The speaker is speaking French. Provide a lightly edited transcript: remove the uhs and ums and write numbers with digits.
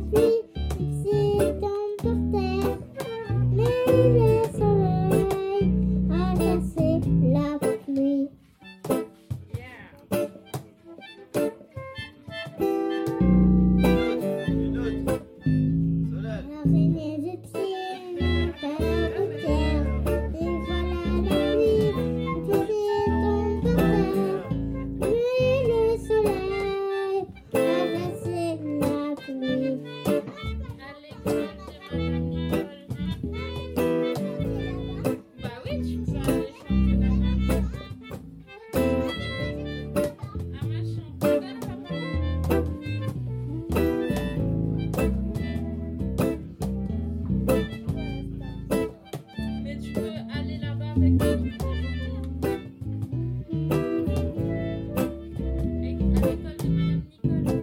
pluie s'étend par terre, mais le soleil a chassé la pluie. L'araignée égyptienne monte à la gouttière, et voilà la pluie qui s'étend par terre, mais le soleil a chassé la pluie. Bah oui, tu peux aller chanter là-bas. Ah, ma chanteuse, papa. Mais tu peux aller là-bas avec nous. À l'école de Madame Nicole.